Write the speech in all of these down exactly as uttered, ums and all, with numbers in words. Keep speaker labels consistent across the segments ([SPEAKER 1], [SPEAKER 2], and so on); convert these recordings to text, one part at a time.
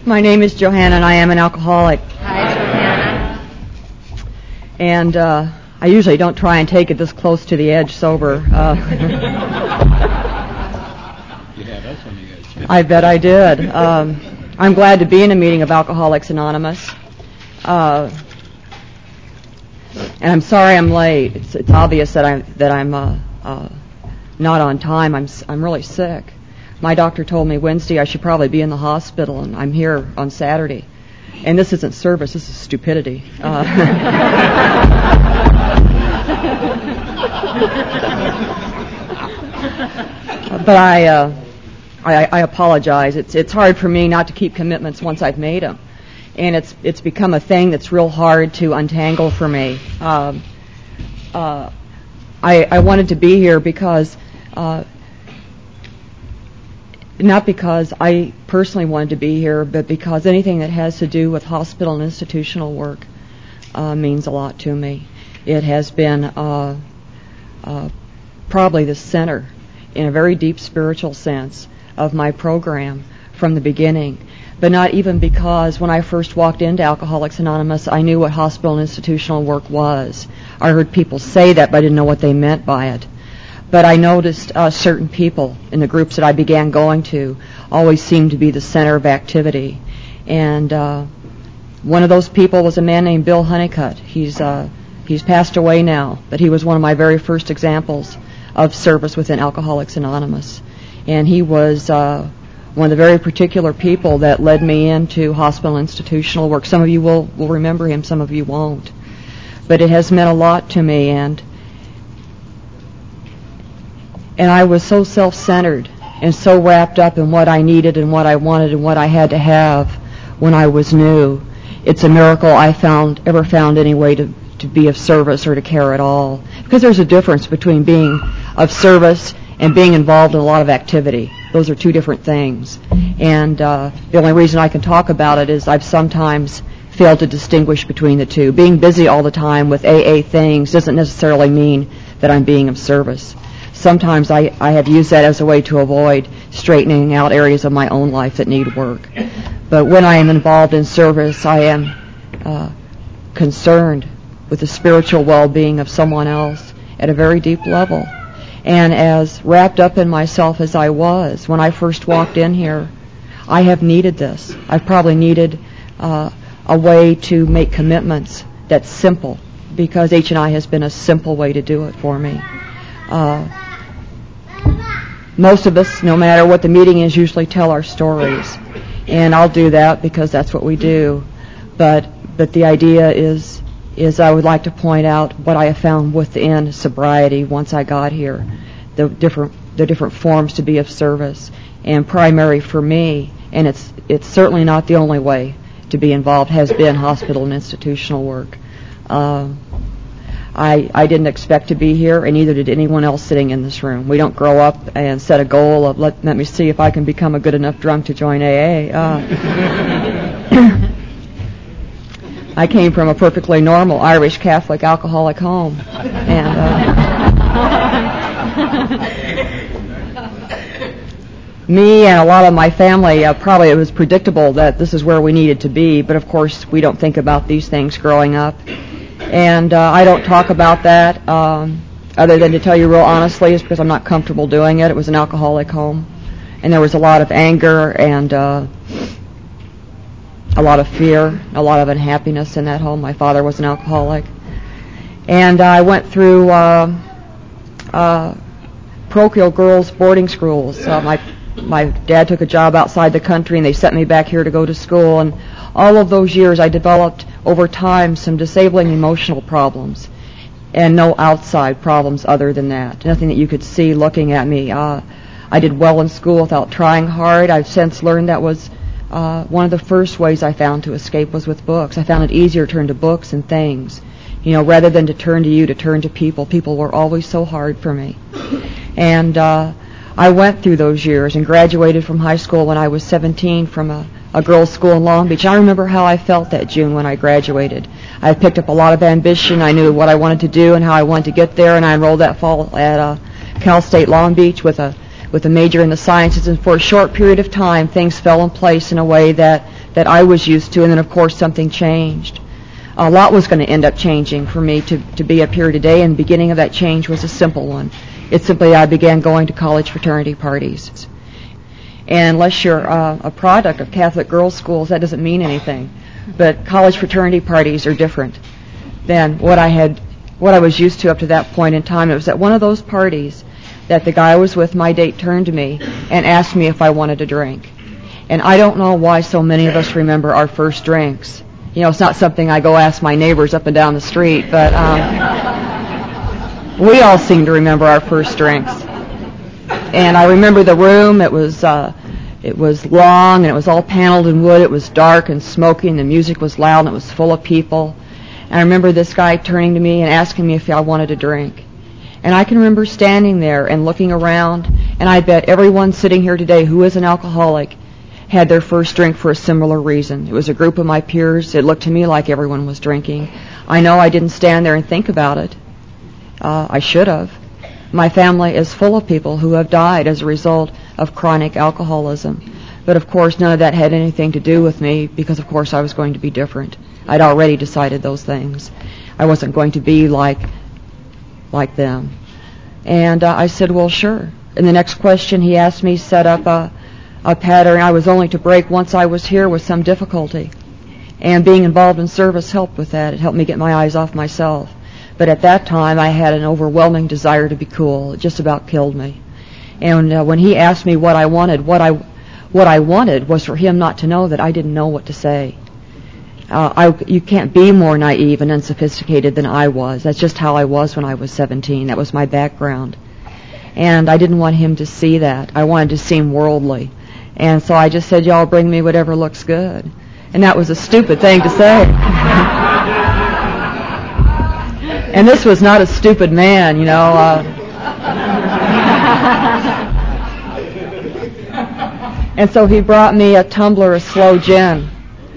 [SPEAKER 1] My name is Johanna, and I am an alcoholic.
[SPEAKER 2] Hi, Johanna.
[SPEAKER 1] And uh, I usually don't try and take it this close to the edge sober. Uh,
[SPEAKER 3] you had us on the edge.
[SPEAKER 1] I bet I did. Um, I'm glad to be in a meeting of Alcoholics Anonymous. Uh, and I'm sorry I'm late. It's, it's obvious that I'm that I'm uh, uh, not on time. I'm I'm really sick. My doctor told me Wednesday I should probably be in the hospital, and I'm here on Saturday. And this isn't service, this is stupidity. Uh, but I, uh, I, I apologize. It's it's hard for me not to keep commitments once I've made them, and it's it's become a thing that's real hard to untangle for me. Um, uh, I I wanted to be here because. Uh, Not because I personally wanted to be here, but because anything that has to do with hospital and institutional work uh, means a lot to me. It has been uh, uh, probably the center, in a very deep spiritual sense, of my program from the beginning. But not even because when I first walked into Alcoholics Anonymous, I knew what hospital and institutional work was. I heard people say that, but I didn't know what they meant by it. But I noticed uh, certain people in the groups that I began going to always seemed to be the center of activity. And uh, one of those people was a man named Bill Honeycutt. He's uh, he's passed away now, but he was one of my very first examples of service within Alcoholics Anonymous. And he was uh, one of the very particular people that led me into hospital institutional work. Some of you will, will remember him, some of you won't. But it has meant a lot to me, and And I was so self-centered and so wrapped up in what I needed and what I wanted and what I had to have when I was new. It's a miracle I found ever found any way to, to be of service or to care at all. Because there's a difference between being of service and being involved in a lot of activity. Those are two different things. And uh, the only reason I can talk about it is I've sometimes failed to distinguish between the two. Being busy all the time with A A things doesn't necessarily mean that I'm being of service. Sometimes I, I have used that as a way to avoid straightening out areas of my own life that need work. But when I am involved in service, I am uh, concerned with the spiritual well-being of someone else at a very deep level. And as wrapped up in myself as I was when I first walked in here, I have needed this. I've probably needed uh, a way to make commitments that's simple, because H and I has been a simple way to do it for me. Uh, Most of us, no matter what the meeting is, usually tell our stories. And I'll do that because that's what we do. But but the idea is is I would like to point out what I have found within sobriety once I got here, the different the different forms to be of service. And primary for me, and it's it's certainly not the only way to be involved, has been hospital and institutional work. Uh, I, I didn't expect to be here, and neither did anyone else sitting in this room. We don't grow up and set a goal of, let, let me see if I can become a good enough drunk to join A A. Uh, I came from a perfectly normal Irish Catholic alcoholic home. And uh, me and a lot of my family, uh, probably it was predictable that this is where we needed to be, but of course we don't think about these things growing up. And uh, I don't talk about that um, other than to tell you real honestly, is because I'm not comfortable doing it. It was an alcoholic home, and there was a lot of anger and uh, a lot of fear, a lot of unhappiness in that home. My father was an alcoholic. And I went through uh, uh, parochial girls' boarding schools. Uh, my my dad took a job outside the country, and they sent me back here to go to school. And all of those years I developed over time some disabling emotional problems, and no outside problems other than that. Nothing that you could see looking at me. Uh, I did well in school without trying hard. I've since learned that was uh, one of the first ways I found to escape was with books. I found it easier to turn to books and things, you know, rather than to turn to you, to turn to people. People were always so hard for me. And uh, I went through those years and graduated from high school when I was seventeen from a a girls' school in Long Beach. I remember how I felt that June when I graduated. I picked up a lot of ambition. I knew what I wanted to do and how I wanted to get there, and I enrolled that fall at uh, Cal State Long Beach with a with a major in the sciences. And for a short period of time, things fell in place in a way that that I was used to, and then of course something changed. A lot was going to end up changing for me to, to be up here today, and the beginning of that change was a simple one. It's simply I began going to college fraternity parties. And unless you're uh, a product of Catholic girls' schools, that doesn't mean anything. But college fraternity parties are different than what I had, what I was used to up to that point in time. It was at one of those parties that the guy I was with, my date, turned to me and asked me if I wanted to drink. And I don't know why so many of us remember our first drinks. You know, it's not something I go ask my neighbors up and down the street, but um, we all seem to remember our first drinks. And I remember the room. It was uh, it was long, and it was all paneled in wood. It was dark and smoky, and the music was loud, and it was full of people. And I remember this guy turning to me and asking me if I wanted a drink. And I can remember standing there and looking around, and I bet everyone sitting here today who is an alcoholic had their first drink for a similar reason. It was a group of my peers. It looked to me like everyone was drinking. I know I didn't stand there and think about it. Uh, I should have. My family is full of people who have died as a result of chronic alcoholism. But of course, none of that had anything to do with me because, of course, I was going to be different. I'd already decided those things. I wasn't going to be like like them. And uh, I said, well, sure. And the next question he asked me set up a a pattern I was only to break once I was here with some difficulty. And being involved in service helped with that. It helped me get my eyes off myself. But at that time, I had an overwhelming desire to be cool. It just about killed me. And uh, when he asked me what I wanted, what I what I wanted was for him not to know that I didn't know what to say. Uh, I, you can't be more naive and unsophisticated than I was. That's just how I was when I was seventeen. That was my background. And I didn't want him to see that. I wanted to seem worldly. And so I just said, y'all bring me whatever looks good. And that was a stupid thing to say. And this was not a stupid man, you know. Uh, and so he brought me a tumbler of slow gin.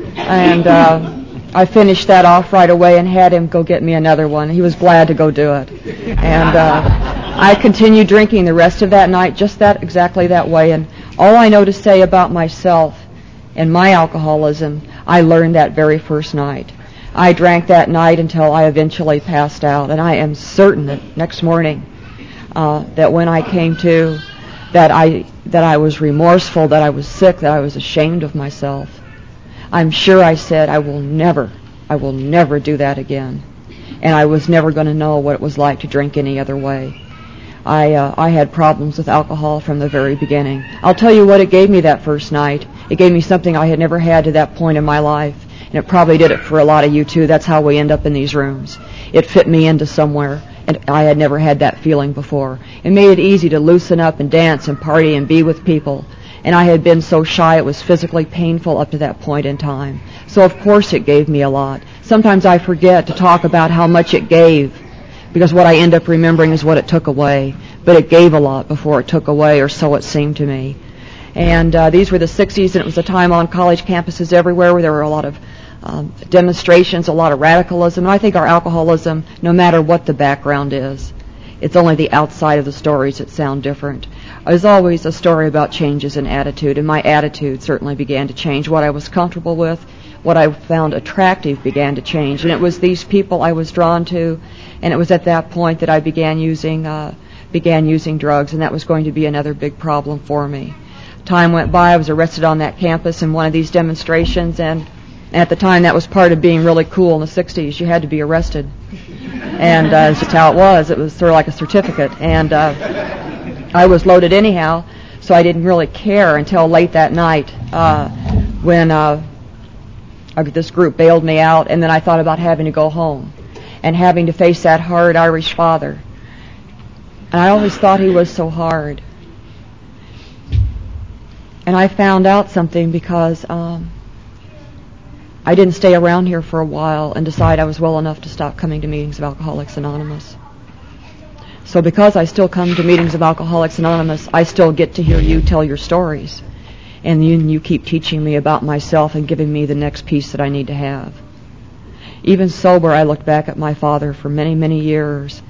[SPEAKER 1] And uh, I finished that off right away and had him go get me another one. He was glad to go do it. And uh, I continued drinking the rest of that night, just that exactly that way. And all I know to say about myself and my alcoholism, I learned that very first night. I drank that night until I eventually passed out, and I am certain that next morning uh, that when I came to, that I that I was remorseful, that I was sick, that I was ashamed of myself. I'm sure I said, I will never, I will never do that again. And I was never going to know what it was like to drink any other way. I uh, I had problems with alcohol from the very beginning. I'll tell you what it gave me that first night. It gave me something I had never had to that point in my life, and it probably did it for a lot of you too. That's how we end up in these rooms. It fit me into somewhere, and I had never had that feeling before. It made it easy to loosen up and dance and party and be with people, and I had been so shy it was physically painful up to that point in time. So of course it gave me a lot. Sometimes I forget to talk about how much it gave, because what I end up remembering is what it took away. But it gave a lot before it took away, or so it seemed to me. And uh, these were the sixties, and it was a time on college campuses everywhere where there were a lot of um, demonstrations, a lot of radicalism. And I think our alcoholism, no matter what the background is, it's only the outside of the stories that sound different. There's always a story about changes in attitude, and my attitude certainly began to change. What I was comfortable with, what I found attractive began to change. And it was these people I was drawn to, and it was at that point that I began using uh, began using drugs, and that was going to be another big problem for me. Time went by. I was arrested on that campus in one of these demonstrations, and at the time that was part of being really cool in the sixties. You had to be arrested. And uh, that's just how it was. It was sort of like a certificate. And uh, I was loaded anyhow, so I didn't really care until late that night uh, when uh, this group bailed me out, and then I thought about having to go home and having to face that hard Irish father. And I always thought he was so hard. And I found out something because um, I didn't stay around here for a while and decide I was well enough to stop coming to meetings of Alcoholics Anonymous. So because I still come to meetings of Alcoholics Anonymous, I still get to hear you tell your stories. And you, you keep teaching me about myself and giving me the next piece that I need to have. Even sober, I looked back at my father for many, many years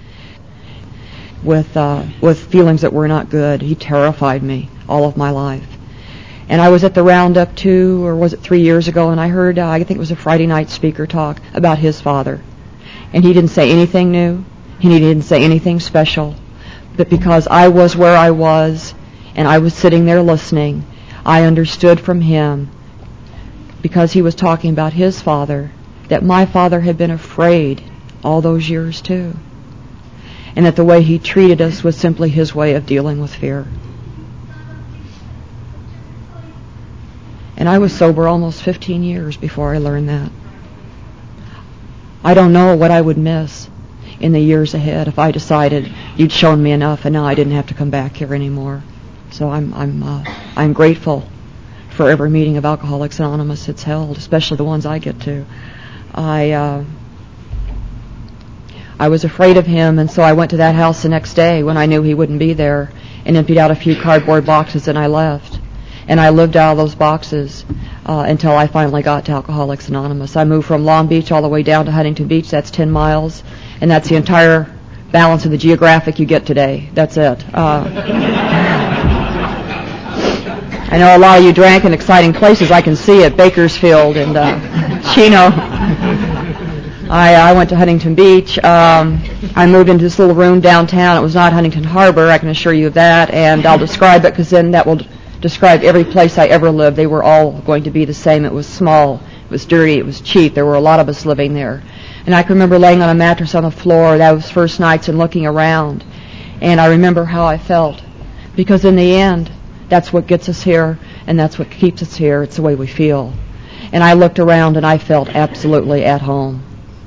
[SPEAKER 1] with uh, with feelings that were not good. He terrified me all of my life. And I was at the roundup two, or was it three years ago, and I heard, uh, I think it was a Friday night speaker talk about his father. And he didn't say anything new, and he didn't say anything special. But because I was where I was, and I was sitting there listening, I understood from him, because he was talking about his father, that my father had been afraid all those years too. And that the way he treated us was simply his way of dealing with fear. And I was sober almost fifteen years before I learned that. I don't know what I would miss in the years ahead if I decided you'd shown me enough and now I didn't have to come back here anymore. So I'm I'm uh, I'm grateful for every meeting of Alcoholics Anonymous that's held, especially the ones I get to. I uh, I was afraid of him, and so I went to that house the next day when I knew he wouldn't be there and emptied out a few cardboard boxes, and I left. And I lived out of those boxes uh, until I finally got to Alcoholics Anonymous. I moved from Long Beach all the way down to Huntington Beach. That's ten miles, and that's the entire balance of the geographic you get today. That's it. Uh, I know a lot of you drank in exciting places. I can see it, Bakersfield and uh, Chino. I, I went to Huntington Beach. Um, I moved into this little room downtown. It was not Huntington Harbor, I can assure you of that, and I'll describe it because then that will describe every place I ever lived. They were all going to be the same. It was small, it was dirty, it was cheap. There were a lot of us living there. And I can remember laying on a mattress on the floor those first nights and looking around. And I remember how I felt. Because in the end, that's what gets us here, and that's what keeps us here. It's the way we feel. And I looked around and I felt absolutely at home.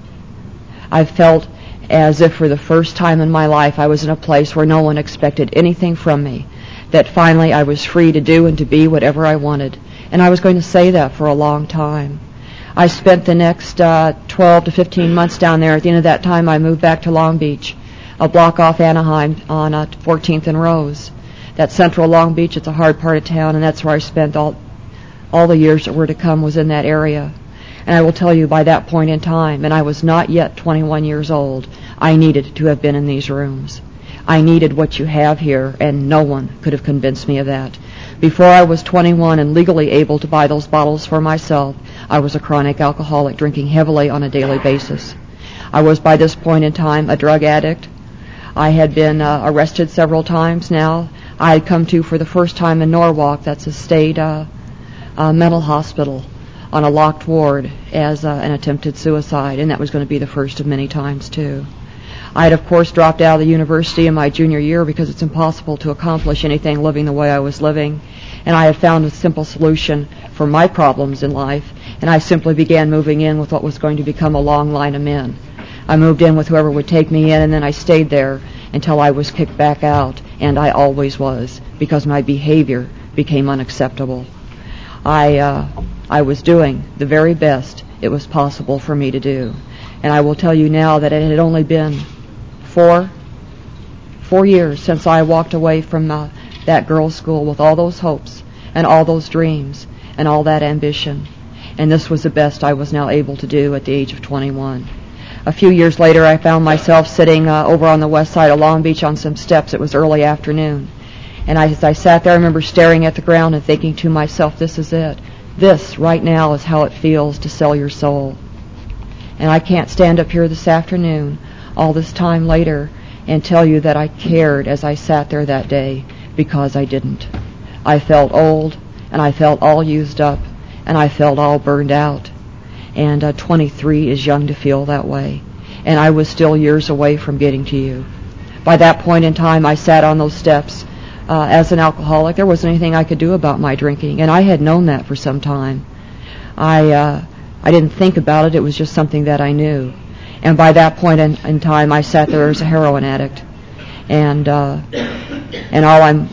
[SPEAKER 1] I felt as if for the first time in my life I was in a place where no one expected anything from me. That finally I was free to do and to be whatever I wanted. And I was going to say that for a long time. I spent the next uh, twelve to fifteen months down there. At the end of that time, I moved back to Long Beach, a block off Anaheim on uh, fourteenth and Rose. That's central Long Beach. It's a hard part of town, and that's where I spent all, all the years that were to come was in that area. And I will tell you, by that point in time, and I was not yet twenty-one years old, I needed to have been in these rooms. I needed what you have here, and no one could have convinced me of that. Before I was twenty-one and legally able to buy those bottles for myself, I was a chronic alcoholic, drinking heavily on a daily basis. I was, by this point in time, a drug addict. I had been uh, arrested several times now. I had come to, for the first time in Norwalk, that's a state uh, uh, mental hospital, on a locked ward as uh, an attempted suicide, and that was going to be the first of many times, too. I had, of course, dropped out of the university in my junior year because it's impossible to accomplish anything living the way I was living. And I had found a simple solution for my problems in life, and I simply began moving in with what was going to become a long line of men. I moved in with whoever would take me in, and then I stayed there until I was kicked back out, and I always was, because my behavior became unacceptable. I, uh, I was doing the very best it was possible for me to do. And I will tell you now that it had only been four, four years since I walked away from uh, that girls' school with all those hopes and all those dreams and all that ambition. And this was the best I was now able to do at the age of twenty-one. A few years later, I found myself sitting uh, over on the west side of Long Beach on some steps. It was early afternoon. And I, as I sat there, I remember staring at the ground and thinking to myself, this is it. This, right now, is how it feels to sell your soul. And I can't stand up here this afternoon, all this time later, and tell you that I cared as I sat there that day, because I didn't. I felt old, and I felt all used up, and I felt all burned out. And uh, twenty-three is young to feel that way. And I was still years away from getting to you. By that point in time, I sat on those steps. Uh, as an alcoholic, there wasn't anything I could do about my drinking, and I had known that for some time. I uh, I didn't think about it. It was just something that I knew. And by that point in, in time, I sat there as a heroin addict. And uh, and all I'm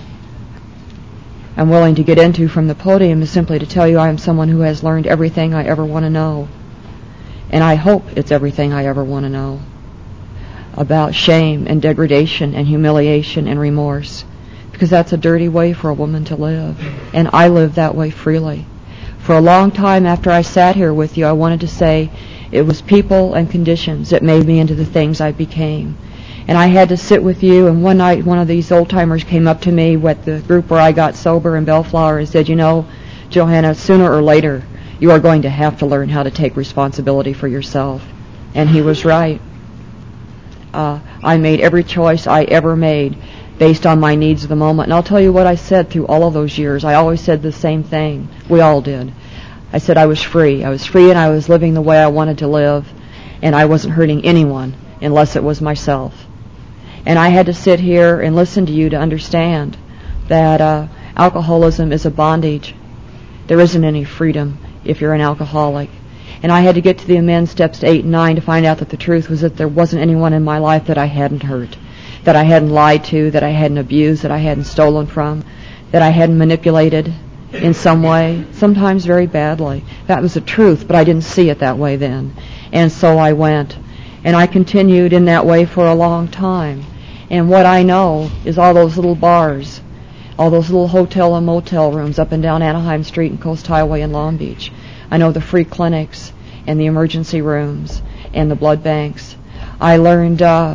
[SPEAKER 1] I'm willing to get into from the podium is simply to tell you I am someone who has learned everything I ever want to know. And I hope it's everything I ever want to know about shame and degradation and humiliation and remorse. Because that's a dirty way for a woman to live. And I live that way freely. For a long time after I sat here with you, I wanted to say it was people and conditions that made me into the things I became. And I had to sit with you, and one night one of these old-timers came up to me with the group where I got sober in Bellflower and said, you know, Johanna, sooner or later you are going to have to learn how to take responsibility for yourself. And he was right. Uh, I made every choice I ever made based on my needs of the moment. And I'll tell you what I said through all of those years. I always said the same thing. We all did. I said I was free. I was free and I was living the way I wanted to live, and I wasn't hurting anyone unless it was myself. And I had to sit here and listen to you to understand that uh, alcoholism is a bondage. There isn't any freedom if you're an alcoholic. And I had to get to the amends steps eight and nine to find out that the truth was that there wasn't anyone in my life that I hadn't hurt, that I hadn't lied to, that I hadn't abused, that I hadn't stolen from, that I hadn't manipulated in some way, sometimes very badly. That was the truth, but I didn't see it that way then. And so I went. And I continued in that way for a long time. And what I know is all those little bars, all those little hotel and motel rooms up and down Anaheim Street and Coast Highway in Long Beach. I know the free clinics and the emergency rooms and the blood banks. I learned uh,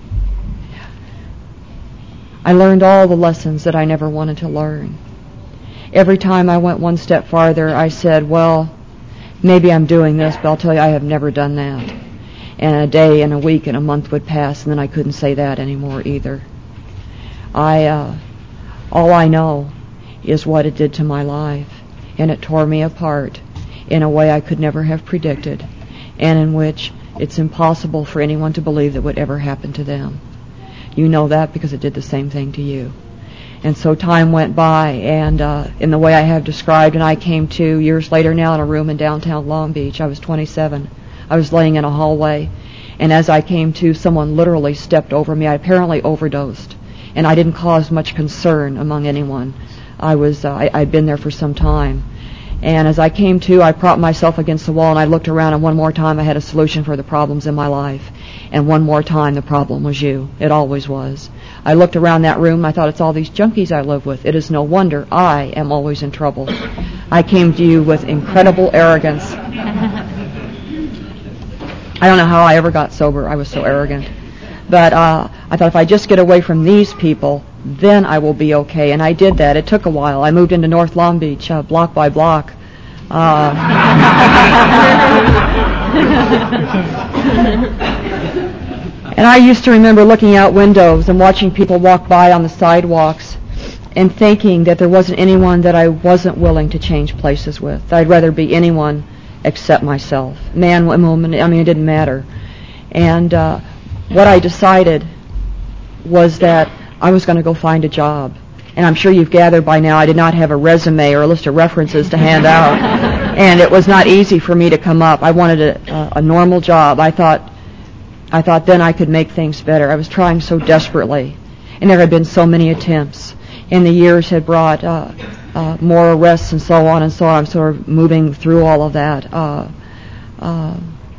[SPEAKER 1] I learned all the lessons that I never wanted to learn. Every time I went one step farther, I said, well, maybe I'm doing this, but I'll tell you, I have never done that. And a day and a week and a month would pass, and then I couldn't say that anymore either. I, uh, all I know is what it did to my life, and it tore me apart in a way I could never have predicted, and in which it's impossible for anyone to believe that would ever happen to them. You know that because it did the same thing to you. And so time went by, and uh, in the way I have described, and I came to years later now in a room in downtown Long Beach. I was twenty-seven. I was laying in a hallway, and as I came to, someone literally stepped over me. I apparently overdosed, and I didn't cause much concern among anyone. I was, uh, I, I'd been there for some time. And as I came to, I propped myself against the wall, and I looked around, and one more time I had a solution for the problems in my life. And one more time the problem was you. It always was. I looked around that room, and I thought, it's all these junkies I live with. It is no wonder I am always in trouble. I came to you with incredible arrogance. I don't know how I ever got sober. I was so arrogant. But uh, I thought, if I just get away from these people, then I will be okay. And I did that. It took a while. I moved into North Long Beach, uh, block by block. Uh, and I used to remember looking out windows and watching people walk by on the sidewalks and thinking that there wasn't anyone that I wasn't willing to change places with. I'd rather be anyone except myself. Man, woman, I mean, it didn't matter. And uh, what I decided was that I was going to go find a job. And I'm sure you've gathered by now I did not have a resume or a list of references to hand out. And it was not easy for me to come up. I wanted a, a, a normal job. I thought I thought then I could make things better. I was trying so desperately. And there had been so many attempts. And the years had brought uh, uh, more arrests and so on and so on. I'm sort of moving through all of that. Uh, uh,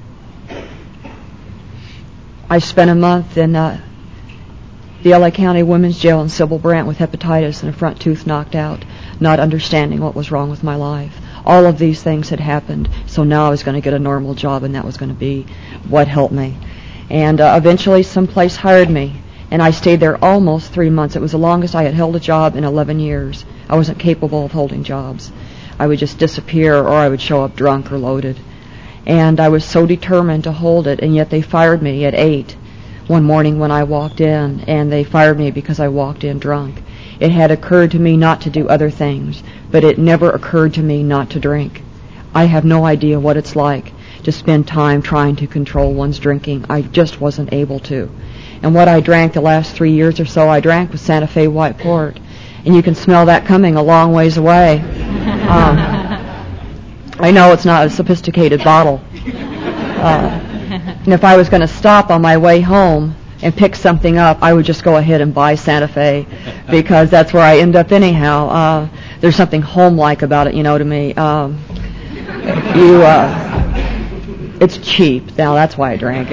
[SPEAKER 1] I spent a month in uh, the L A County Women's Jail in Sybil Brant with hepatitis and a front tooth knocked out, not understanding what was wrong with my life. All of these things had happened, so now I was going to get a normal job, and that was going to be what helped me. And uh, eventually someplace hired me, and I stayed there almost three months. It was the longest I had held a job in eleven years. I wasn't capable of holding jobs. I would just disappear, or I would show up drunk or loaded. And I was so determined to hold it, and yet they fired me at eight one morning when I walked in, and they fired me because I walked in drunk. It had occurred to me not to do other things, but it never occurred to me not to drink. I have no idea what it's like to spend time trying to control one's drinking. I just wasn't able to. And what I drank the last three years or so, I drank with Santa Fe White Port. And you can smell that coming a long ways away. Um, I know it's not a sophisticated bottle. Uh, and if I was going to stop on my way home and pick something up, I would just go ahead and buy Santa Fe, because that's where I end up anyhow. Uh, there's something home-like about it, you know, to me. Um, you, uh, it's cheap. Now, that's why I drank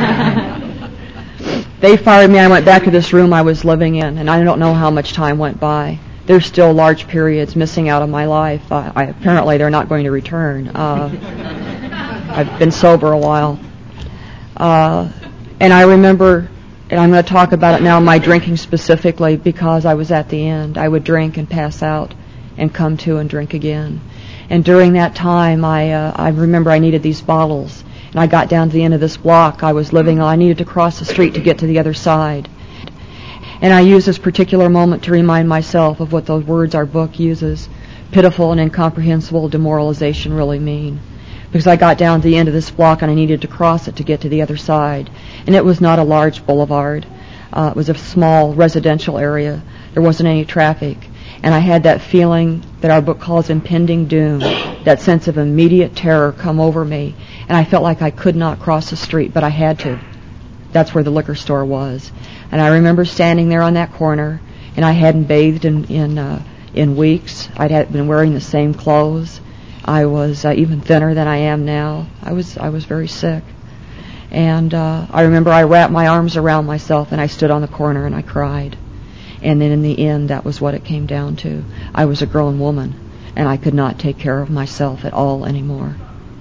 [SPEAKER 1] it. They fired me. I went back to this room I was living in, and I don't know how much time went by. There's still large periods missing out of my life. Uh, I, apparently, they're not going to return. Uh, I've been sober a while. Uh, and I remember and I'm going to talk about it now, my drinking specifically, because I was at the end. I would drink and pass out and come to and drink again. And during that time, I uh, I remember I needed these bottles. And I got down to the end of this block I was living on. I needed to cross the street to get to the other side. And I used this particular moment to remind myself of what those words our book uses, pitiful and incomprehensible demoralization, really mean. Because I got down to the end of this block and I needed to cross it to get to the other side. And it was not a large boulevard. Uh, it was a small residential area. There wasn't any traffic. And I had that feeling that our book calls impending doom, that sense of immediate terror come over me. And I felt like I could not cross the street, but I had to. That's where the liquor store was. And I remember standing there on that corner, and I hadn't bathed in in, uh, in weeks. I'd had been wearing the same clothes. I was uh, even thinner than I am now. I was I was very sick. And uh, I remember I wrapped my arms around myself, and I stood on the corner, and I cried. And then in the end, that was what it came down to. I was a grown woman, and I could not take care of myself at all anymore.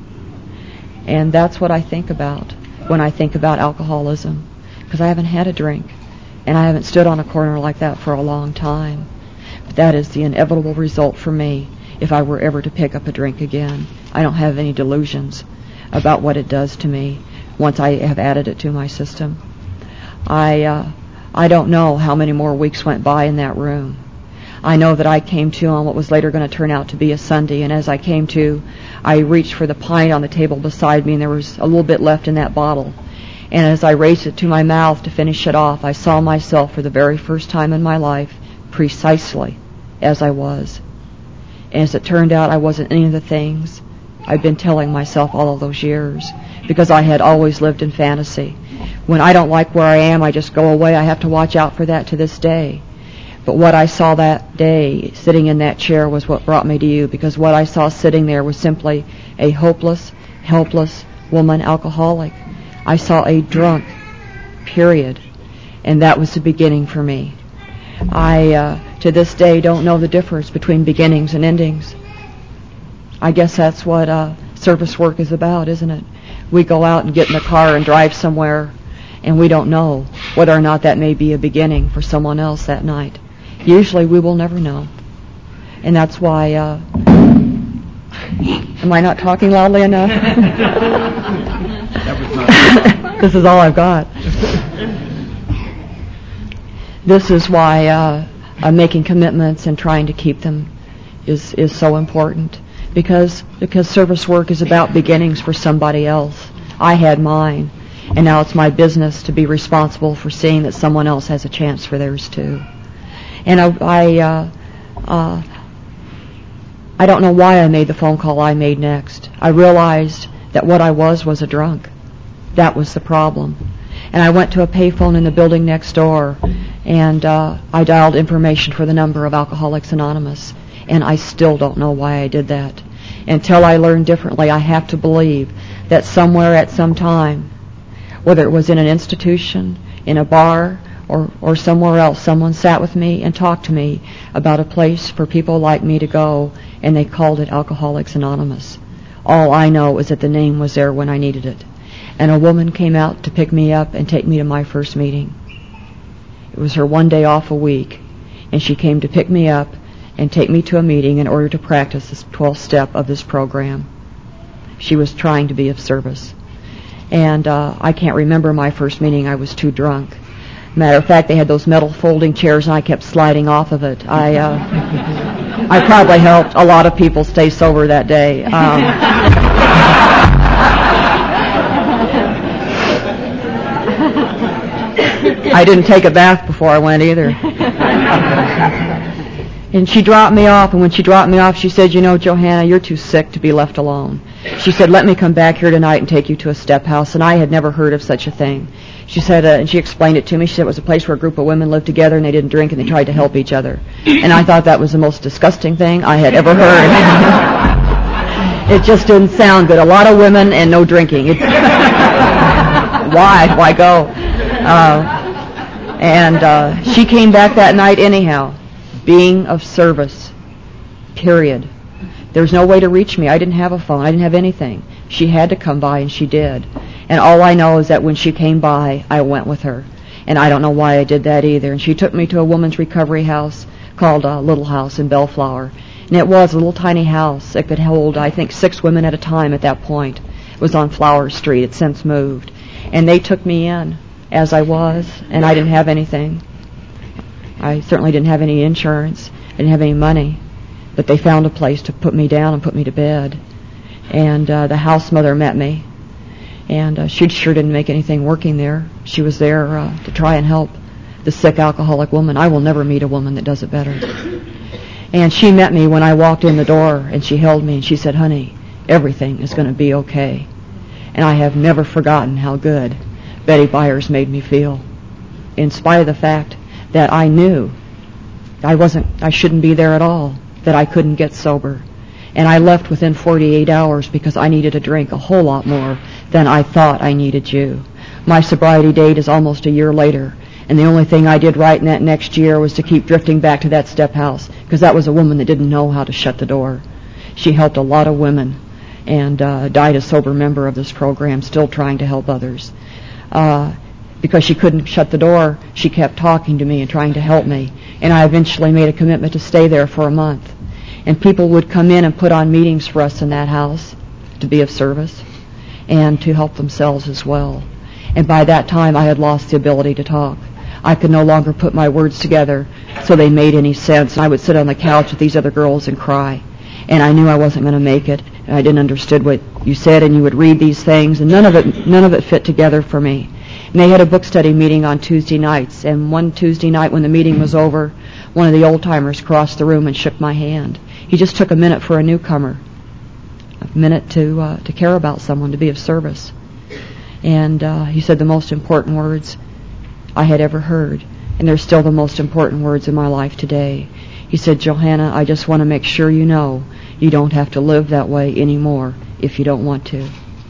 [SPEAKER 1] And that's what I think about when I think about alcoholism, because I haven't had a drink, and I haven't stood on a corner like that for a long time. But that is the inevitable result for me if I were ever to pick up a drink again. I don't have any delusions about what it does to me once I have added it to my system. I... Uh, I don't know how many more weeks went by in that room. I know that I came to on what was later going to turn out to be a Sunday, and as I came to, I reached for the pint on the table beside me, and there was a little bit left in that bottle. And as I raised it to my mouth to finish it off, I saw myself for the very first time in my life precisely as I was. And as it turned out, I wasn't any of the things I'd been telling myself all of those years, because I had always lived in fantasy. When I don't like where I am, I just go away. I have to watch out for that to this day. But what I saw that day sitting in that chair was what brought me to you, because what I saw sitting there was simply a hopeless, helpless woman alcoholic. I saw a drunk, period. And that was the beginning for me. I, uh, to this day, don't know the difference between beginnings and endings. I guess that's what uh, service work is about, isn't it? We go out and get in the car and drive somewhere, and we don't know whether or not that may be a beginning for someone else that night. Usually we will never know. And that's why, uh, am I not talking loudly enough?
[SPEAKER 3] That was not
[SPEAKER 1] This is all I've got. This is why uh, uh, making commitments and trying to keep them is, is so important. Because because service work is about beginnings for somebody else. I had mine, and now it's my business to be responsible for seeing that someone else has a chance for theirs too. And I I, uh, uh, I don't know why I made the phone call I made next. I realized that what I was was a drunk. That was the problem. And I went to a payphone in the building next door, and uh, I dialed information for the number of Alcoholics Anonymous. And I still don't know why I did that. Until I learn differently, I have to believe that somewhere at some time, whether it was in an institution, in a bar, or, or somewhere else, someone sat with me and talked to me about a place for people like me to go, and they called it Alcoholics Anonymous. All I know is that the name was there when I needed it. And a woman came out to pick me up and take me to my first meeting. It was her one day off a week, and she came to pick me up and take me to a meeting in order to practice this twelfth step of this program. She was trying to be of service. And uh, I can't remember my first meeting. I was too drunk. Matter of fact, they had those metal folding chairs, and I kept sliding off of it. I uh, I probably helped a lot of people stay sober that day. Um, I didn't take a bath before I went either. And she dropped me off, and when she dropped me off, she said, "You know, Johanna, you're too sick to be left alone." She said, "Let me come back here tonight and take you to a step house." And I had never heard of such a thing. She said, uh, and she explained it to me. She said it was a place where a group of women lived together, and they didn't drink, and they tried to help each other. And I thought that was the most disgusting thing I had ever heard. It just didn't sound good. A lot of women and no drinking. It's why? Why go? Uh, and uh, she came back that night anyhow. Being of service, period. There was no way to reach me. I didn't have a phone. I didn't have anything. She had to come by, and she did. And all I know is that when she came by, I went with her. And I don't know why I did that either. And she took me to a woman's recovery house called uh, Little House in Bellflower. And it was a little tiny house. It could hold, I think, six women at a time at that point. It was on Flower Street. It's since moved. And they took me in as I was, and I didn't have anything. I certainly didn't have any insurance. I didn't have any money. But they found a place to put me down and put me to bed. And uh, the house mother met me. And uh, she sure didn't make anything working there. She was there uh, to try and help the sick alcoholic woman. I will never meet a woman that does it better. And she met me when I walked in the door, and she held me, and she said, "Honey, everything is going to be okay." And I have never forgotten how good Betty Byers made me feel, in spite of the fact that I knew I wasn't, I shouldn't be there at all, that I couldn't get sober. And I left within forty-eight hours because I needed a drink a whole lot more than I thought I needed you. My sobriety date is almost a year later, and the only thing I did right in that next year was to keep drifting back to that step house, because that was a woman that didn't know how to shut the door. She helped a lot of women, and uh, died a sober member of this program, still trying to help others. Uh, because she couldn't shut the door, she kept talking to me and trying to help me, and I eventually made a commitment to stay there for a month. And people would come in and put on meetings for us in that house to be of service and to help themselves as well. And by that time, I had lost the ability to talk. I could no longer put my words together so they made any sense. I would sit on the couch with these other girls and cry. And I knew I wasn't going to make it. And I didn't understand what you said, and you would read these things, and none of it, none of it fit together for me. And they had a book study meeting on Tuesday nights, and one Tuesday night when the meeting was over, one of the old-timers crossed the room and shook my hand. He just took a minute for a newcomer, a minute to uh, to care about someone, to be of service. And uh, he said the most important words I had ever heard, and they're still the most important words in my life today. He said, "Johanna, I just want to make sure you know you don't have to live that way anymore if you don't want to."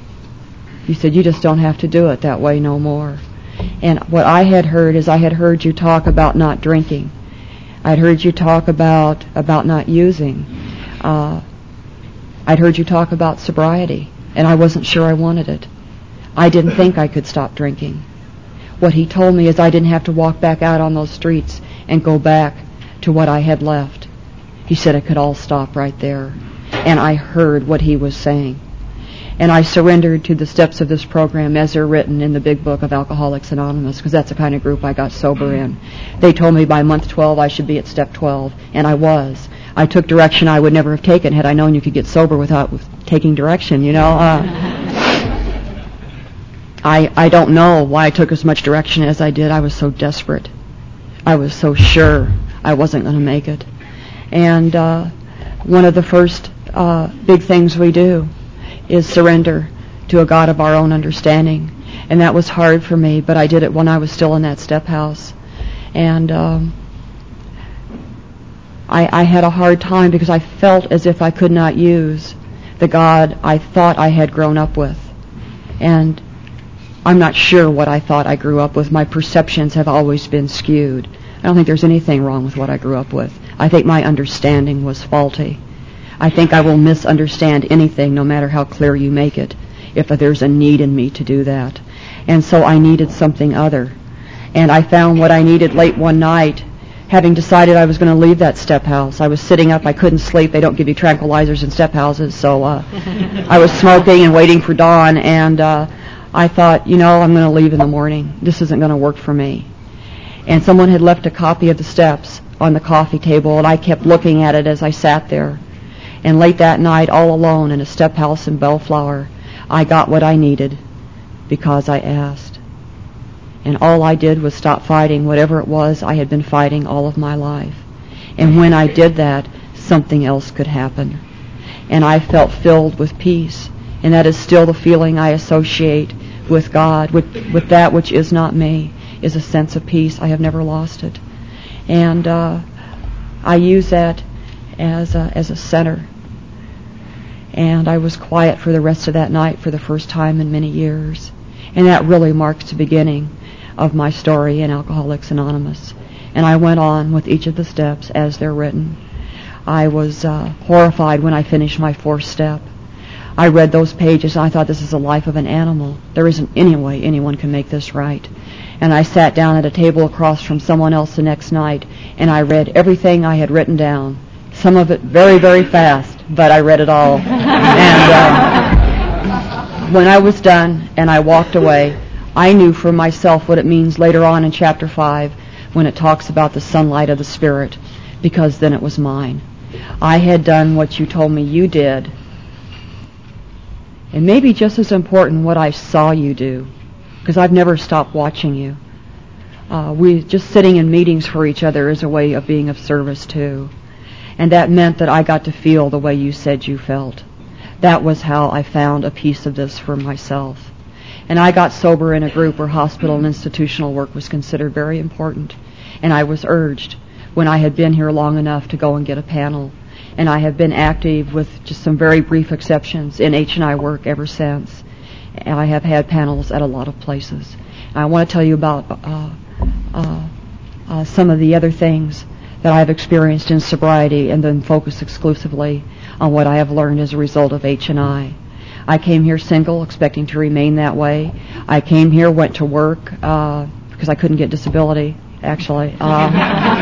[SPEAKER 1] He said, "You just don't have to do it that way no more." And what I had heard is I had heard you talk about not drinking. I'd heard you talk about about not using. Uh, I'd heard you talk about sobriety, and I wasn't sure I wanted it. I didn't think I could stop drinking. What he told me is I didn't have to walk back out on those streets and go back to what I had left. He said it could all stop right there. And I heard what he was saying. And I surrendered to the steps of this program as they're written in the big book of Alcoholics Anonymous, because that's the kind of group I got sober in. They told me by month twelve I should be at step twelve, and I was. I took direction I would never have taken had I known you could get sober without taking direction, you know. Uh, I, I don't know why I took as much direction as I did. I was so desperate. I was so sure I wasn't going to make it. And uh, one of the first uh, big things we do is surrender to a God of our own understanding. And that was hard for me, but I did it when I was still in that step house. And um, I, I had a hard time because I felt as if I could not use the God I thought I had grown up with. And I'm not sure what I thought I grew up with. My perceptions have always been skewed. I don't think there's anything wrong with what I grew up with. I think my understanding was faulty. I think I will misunderstand anything, no matter how clear you make it, if there's a need in me to do that. And so I needed something other. And I found what I needed late one night, having decided I was going to leave that step house. I was sitting up. I couldn't sleep. They don't give you tranquilizers in step houses. So uh, I was smoking and waiting for dawn. And uh, I thought, you know, I'm going to leave in the morning. This isn't going to work for me. And someone had left a copy of the steps on the coffee table, and I kept looking at it as I sat there. And late that night, all alone in a step house in Bellflower, I got what I needed because I asked. And all I did was stop fighting whatever it was I had been fighting all of my life. And when I did that, something else could happen. And I felt filled with peace. And that is still the feeling I associate with God, with, with that which is not me, is a sense of peace. I have never lost it. And uh, I use that as a, as a center. And I was quiet for the rest of that night for the first time in many years. And that really marks the beginning of my story in Alcoholics Anonymous. And I went on with each of the steps as they're written. I was uh, horrified when I finished my fourth step. I read those pages and I thought, this is the life of an animal. There isn't any way anyone can make this right. And I sat down at a table across from someone else the next night, and I read everything I had written down. Some of it very, very fast, but I read it all. And uh, when I was done and I walked away, I knew for myself what it means later on in chapter five when it talks about the sunlight of the Spirit, because then it was mine. I had done what you told me you did, and maybe just as important, what I saw you do, because I've never stopped watching you. Uh, we just sitting in meetings for each other is a way of being of service too. And that meant that I got to feel the way you said you felt. That was how I found a piece of this for myself. And I got sober in a group where hospital and institutional work was considered very important. And I was urged, when I had been here long enough, to go and get a panel. And I have been active, with just some very brief exceptions, in H and I work ever since. And I have had panels at a lot of places. And I want to tell you about uh, uh, uh, some of the other things that I've experienced in sobriety, and then focus exclusively on what I have learned as a result of H and I. I came here single, expecting to remain that way. I came here, went to work, uh, because I couldn't get disability, actually. Uh,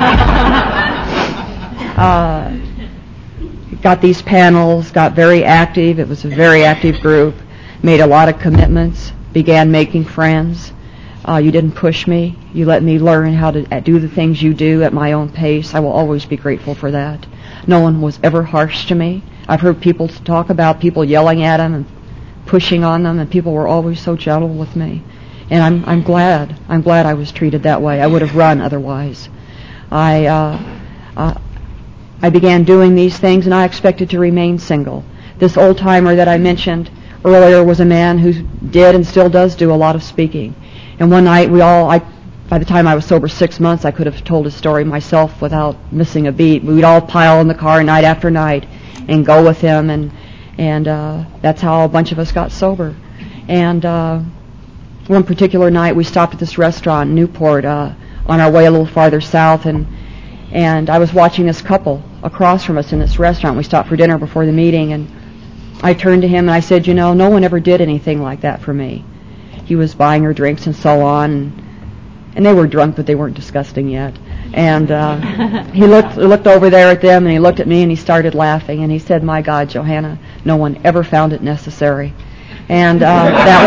[SPEAKER 1] uh, got these panels, got very active. It was a very active group. Made a lot of commitments, began making friends. Uh, you didn't push me. You let me learn how to do the things you do at my own pace. I will always be grateful for that. No one was ever harsh to me. I've heard people talk about people yelling at them and pushing on them, and people were always so gentle with me. And I'm I'm glad. I'm glad I was treated that way. I would have run otherwise. I uh, uh, I began doing these things, and I expected to remain single. This old-timer that I mentioned earlier was a man who did and still does do a lot of speaking. And one night we all, I, by the time I was sober six months, I could have told his story myself without missing a beat. We'd all pile in the car night after night and go with him, and and uh, that's how a bunch of us got sober. And uh, one particular night we stopped at this restaurant in Newport uh, on our way a little farther south, and and I was watching this couple across from us in this restaurant. We stopped for dinner before the meeting, and I turned to him and I said, you know, no one ever did anything like that for me. He was buying her drinks and so on, and, and they were drunk, but they weren't disgusting yet. And uh, he looked looked over there at them, and he looked at me, and he started laughing, and he said, my God, Johanna, no one ever found it necessary. And uh, that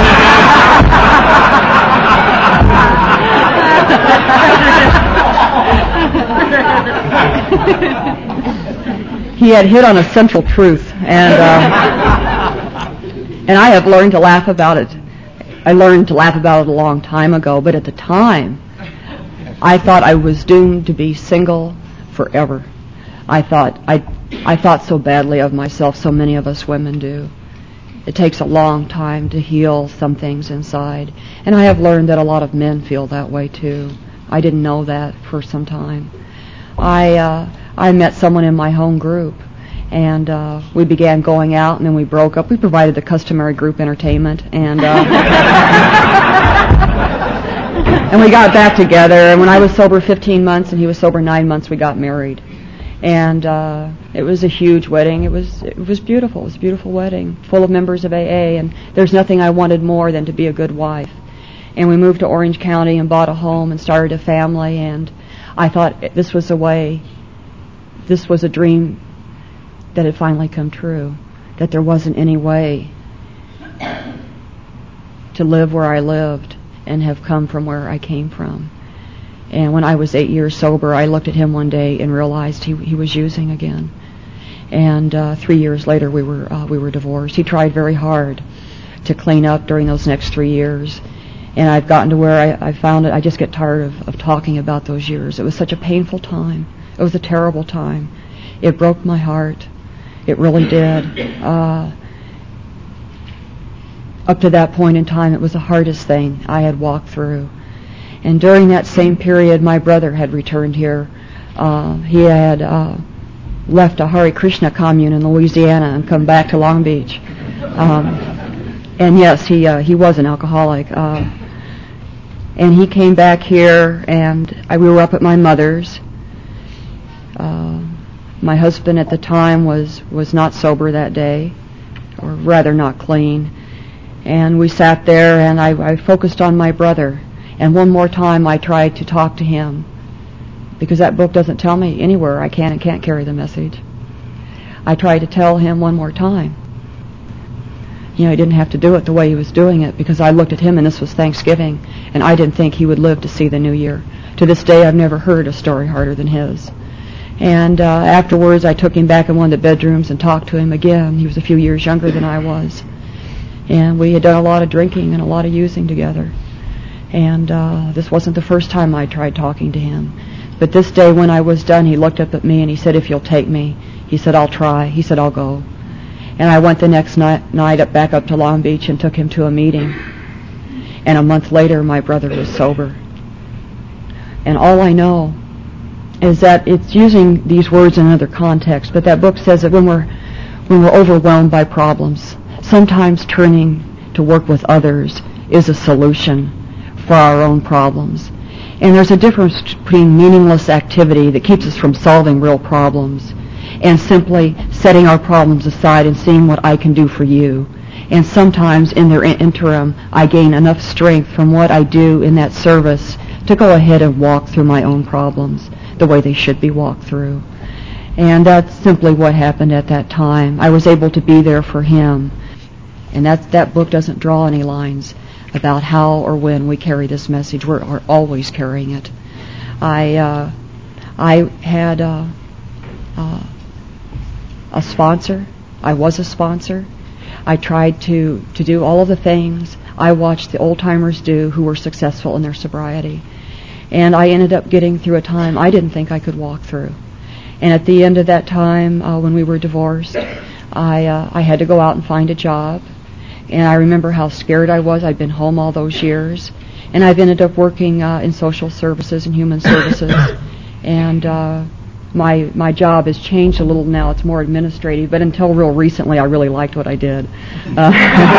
[SPEAKER 1] was... He had hit on a central truth, and uh, and I have learned to laugh about it. I learned to laugh about it a long time ago, but at the time, I thought I was doomed to be single forever. I thought I, I thought so badly of myself. So many of us women do. It takes a long time to heal some things inside, and I have learned that a lot of men feel that way too. I didn't know that for some time. I uh, I met someone in my home group, and uh, we began going out, and then we broke up. We provided the customary group entertainment, and uh, and we got back together. And when I was sober fifteen months and he was sober nine months, we got married. And uh, it was a huge wedding. It was it was beautiful. It was a beautiful wedding, full of members of A A. And there's nothing I wanted more than to be a good wife. And we moved to Orange County and bought a home and started a family. And I thought this was a way, this was a dream that had finally come true, that there wasn't any way to live where I lived and have come from where I came from. And when I was eight years sober, I looked at him one day and realized he he was using again. And uh, three years later, we were uh, we were divorced. He tried very hard to clean up during those next three years. And I've gotten to where I, I found it, I just get tired of, of talking about those years. It was such a painful time. It was a terrible time. It broke my heart. It really did. Uh, up to that point in time, it was the hardest thing I had walked through. And during that same period, my brother had returned here. Uh, he had uh, left a Hare Krishna commune in Louisiana and come back to Long Beach. Um, and yes, he uh, he was an alcoholic. Uh, and he came back here, and I, we were up at my mother's. Uh, my husband at the time was, was not sober that day. or rather not clean. And we sat there, and I, I focused on my brother. And one more time I tried to talk to him, because that book doesn't tell me anywhere I can and can't carry the message. I tried to tell him one more time. You know, he didn't have to do it the way he was doing it, because I looked at him, and this was Thanksgiving, and I didn't think he would live to see the new year. To this day, I've never heard a story harder than his. And uh, afterwards, I took him back in one of the bedrooms and talked to him again. He was a few years younger than I was. And we had done a lot of drinking and a lot of using together. And uh, this wasn't the first time I tried talking to him. But this day, when I was done, he looked up at me and he said, "If you'll take me." He said, "I'll try." He said, "I'll go." And I went the next night, night up, back up to Long Beach and took him to a meeting. And a month later, my brother was sober. And all I know is that it's using these words in another context, but that book says that when we're when we're overwhelmed by problems, sometimes turning to work with others is a solution for our own problems. And there's a difference between meaningless activity that keeps us from solving real problems and simply setting our problems aside and seeing what I can do for you. And sometimes in the interim, I gain enough strength from what I do in that service to go ahead and walk through my own problems the way they should be walked through. And that's simply what happened at that time. I was able to be there for him. And that, that book doesn't draw any lines about how or when we carry this message. We're, we're always carrying it. I uh, I had uh, uh, a sponsor. I was a sponsor. I tried to, to do all of the things I watched the old-timers do who were successful in their sobriety. And I ended up getting through a time I didn't think I could walk through. And at the end of that time, uh, when we were divorced, I uh, I had to go out and find a job. And I remember how scared I was. I'd been home all those years. And I've ended up working uh, in social services and human services. And uh, my my job has changed a little now. It's more administrative. But until real recently, I really liked what I did. Uh,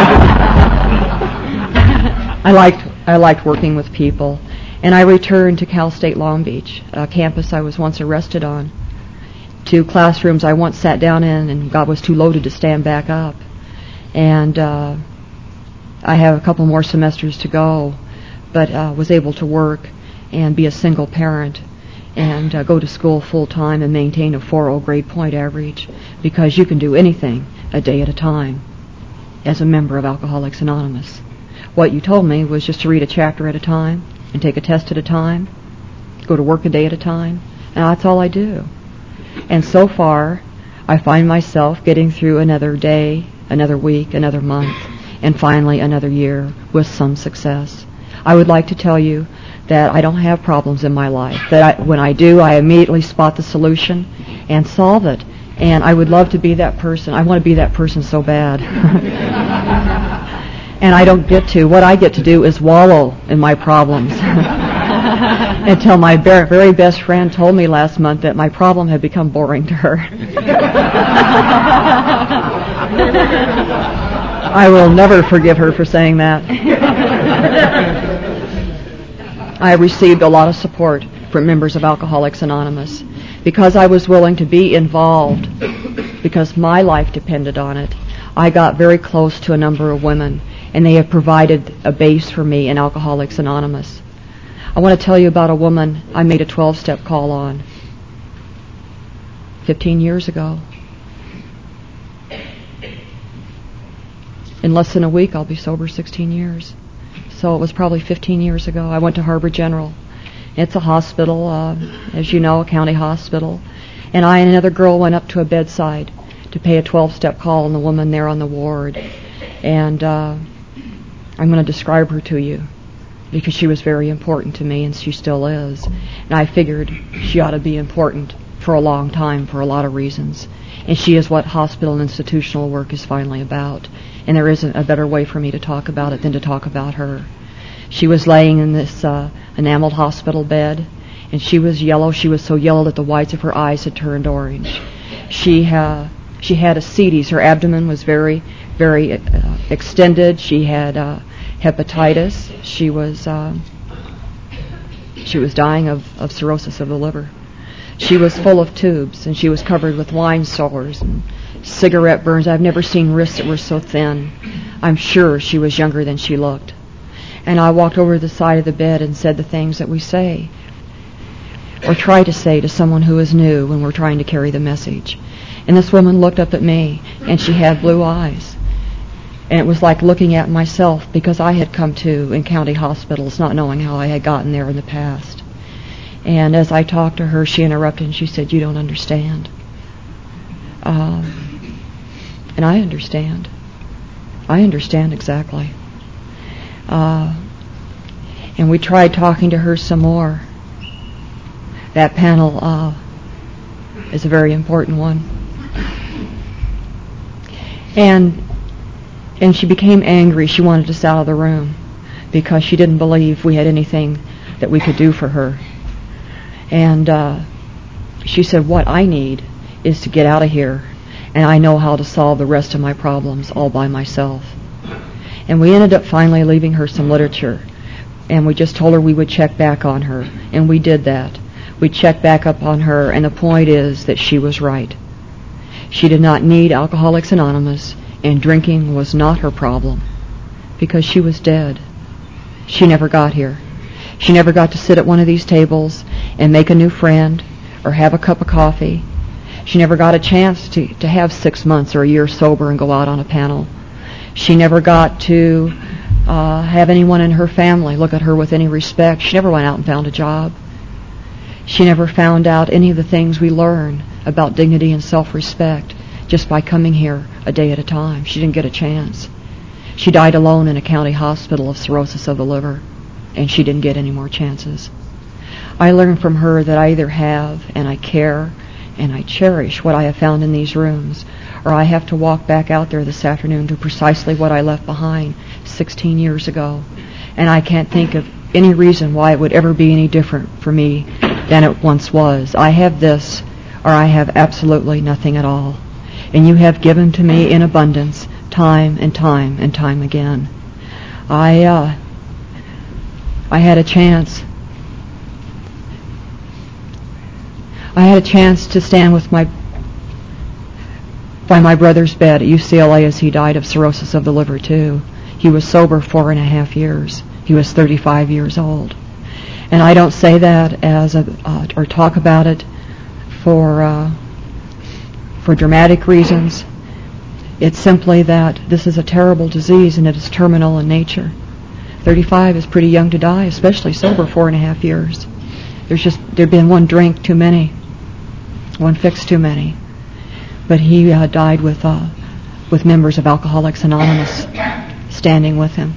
[SPEAKER 1] I liked I liked working with people. And I returned to Cal State Long Beach, a campus I was once arrested on, to classrooms I once sat down in and God was too loaded to stand back up. And uh, I have a couple more semesters to go, but uh, was able to work and be a single parent and uh, go to school full time and maintain a four point oh grade point average, because you can do anything a day at a time as a member of Alcoholics Anonymous. What you told me was just to read a chapter at a time and take a test at a time, go to work a day at a time, and that's all I do. And so far, I find myself getting through another day, another week, another month, and finally another year with some success. I would like to tell you that I don't have problems in my life, that I, when I do, I immediately spot the solution and solve it. And I would love to be that person. I want to be that person so bad. And I don't get to. What I get to do is wallow in my problems. Until my very best friend told me last month that my problem had become boring to her. I will never forgive her for saying that. I received a lot of support from members of Alcoholics Anonymous because I was willing to be involved, because my life depended on it. I got very close to a number of women, and they have provided a base for me in Alcoholics Anonymous. I want to tell you about a woman I made a twelve-step call on fifteen years ago. In less than a week, I'll be sober sixteen years. So it was probably fifteen years ago. I went to Harbor General. It's a hospital, uh, as you know, a county hospital. And I and another girl went up to a bedside to pay a twelve-step call on the woman there on the ward. And uh, I'm going to describe her to you, because she was very important to me, and she still is. And I figured she ought to be important for a long time for a lot of reasons. And she is what hospital and institutional work is finally about. And there isn't a better way for me to talk about it than to talk about her. She was laying in this uh, enameled hospital bed, and she was yellow. She was so yellow that the whites of her eyes had turned orange. She, uh, she had ascites. Her abdomen was very, very uh, extended. She had uh, hepatitis. She was uh, she was dying of, of cirrhosis of the liver. She was full of tubes, and she was covered with wine sores and cigarette burns. I've never seen wrists that were so thin. I'm sure she was younger than she looked. And I walked over to the side of the bed and said the things that we say, or try to say to someone who is new when we're trying to carry the message. And this woman looked up at me, and she had blue eyes. And it was like looking at myself, because I had come to in county hospitals not knowing how I had gotten there in the past. And as I talked to her, she interrupted and she said, "You don't understand." Um, and I understand. I understand exactly. Uh, and we tried talking to her some more. That panel uh, is a very important one. And and she became angry. She wanted us out of the room because she didn't believe we had anything that we could do for her. And uh, she said, "What I need is to get out of here, and I know how to solve the rest of my problems all by myself." And we ended up finally leaving her some literature, and we just told her we would check back on her, and we did that. We checked back up on her, and the point is that she was right. She did not need Alcoholics Anonymous, and drinking was not her problem, because she was dead. She never got here. She never got to sit at one of these tables and make a new friend or have a cup of coffee. She never got a chance to, to have six months or a year sober and go out on a panel. She never got to uh, have anyone in her family look at her with any respect. She never went out and found a job. She never found out any of the things we learn about dignity and self-respect just by coming here a day at a time. She didn't get a chance. She died alone in a county hospital of cirrhosis of the liver, and she didn't get any more chances. I learned from her that I either have and I care and I cherish what I have found in these rooms, or I have to walk back out there this afternoon to precisely what I left behind sixteen years ago. And I can't think of any reason why it would ever be any different for me than it once was. I have this, or I have absolutely nothing at all. And you have given to me in abundance, time and time and time again. I, uh, I had a chance. I had a chance to stand with my by my brother's bed at U C L A as he died of cirrhosis of the liver too. He was sober four and a half years. He was thirty-five years old. And I don't say that as a, uh, or talk about it for uh, for dramatic reasons. It's simply that this is a terrible disease and it is terminal in nature. thirty-five is pretty young to die, especially sober four and a half years. There's just, there'd been one drink too many, one fix too many. But he uh, died with uh, with members of Alcoholics Anonymous standing with him.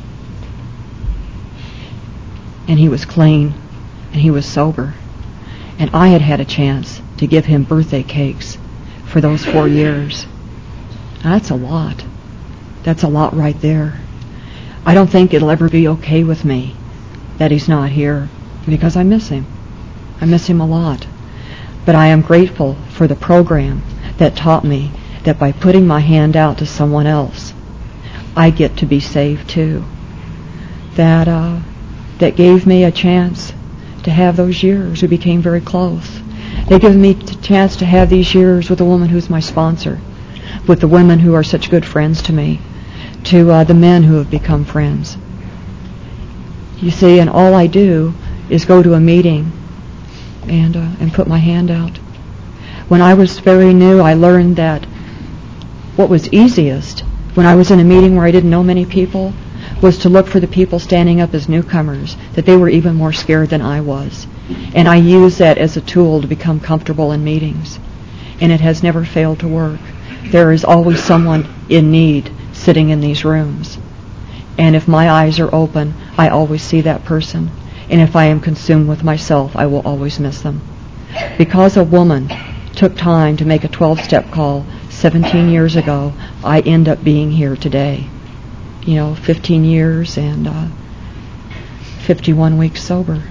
[SPEAKER 1] And he was clean, and he was sober. And I had had a chance to give him birthday cakes for those four years. Now, that's a lot. That's a lot right there. I don't think it'll ever be okay with me that he's not here, because I miss him. I miss him a lot. But I am grateful for the program that taught me that by putting my hand out to someone else, I get to be saved too. That uh, that gave me a chance to have those years. We became very close. They gave me a chance to have these years with the woman who's my sponsor, with the women who are such good friends to me, to uh, the men who have become friends. You see, and all I do is go to a meeting and uh, and put my hand out. When I was very new, I learned that what was easiest when I was in a meeting where I didn't know many people was to look for the people standing up as newcomers, that they were even more scared than I was. And I use that as a tool to become comfortable in meetings. And it has never failed to work. There is always someone in need sitting in these rooms. And if my eyes are open, I always see that person. And if I am consumed with myself, I will always miss them. Because a woman took time to make a twelve-step call seventeen years ago, I end up being here today. You know, fifteen years and uh, fifty-one weeks sober.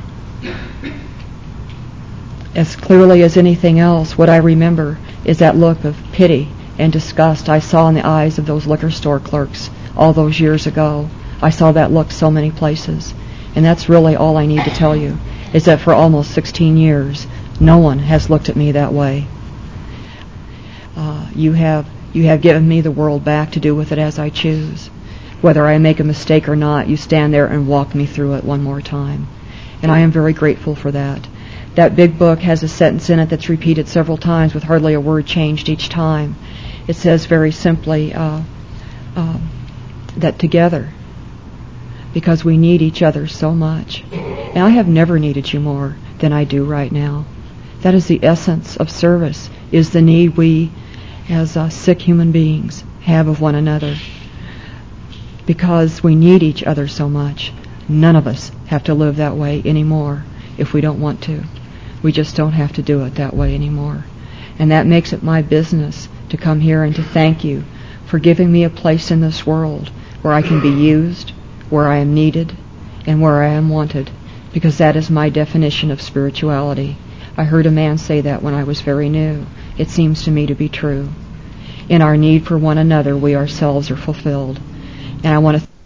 [SPEAKER 1] As clearly as anything else, what I remember is that look of pity and disgust I saw in the eyes of those liquor store clerks all those years ago. I saw that look so many places. And that's really all I need to tell you, is that for almost sixteen years, no one has looked at me that way. Uh, you have You have given me the world back to do with it as I choose. Whether I make a mistake or not, you stand there and walk me through it one more time. And I am very grateful for that. That big book has a sentence in it that's repeated several times with hardly a word changed each time. It says very simply uh, uh, that together, because we need each other so much. And I have never needed you more than I do right now. That is the essence of service, is the need we as uh, sick human beings have of one another. Because we need each other so much, none of us have to live that way anymore if we don't want to. We just don't have to do it that way anymore. And that makes it my business to come here and to thank you for giving me a place in this world where I can be used, where I am needed, and where I am wanted, because that is my definition of spirituality. I heard a man say that when I was very new. It seems to me to be true. In our need for one another, we ourselves are fulfilled. And I want to thank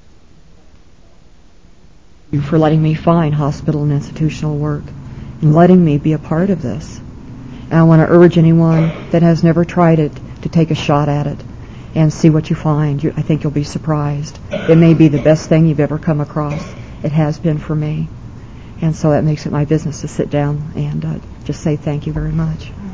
[SPEAKER 1] you for letting me find hospital and institutional work and letting me be a part of this. And I want to urge anyone that has never tried it to take a shot at it and see what you find. You, I think you'll be surprised. It may be the best thing you've ever come across. It has been for me. And so that makes it my business to sit down and uh, just say thank you very much.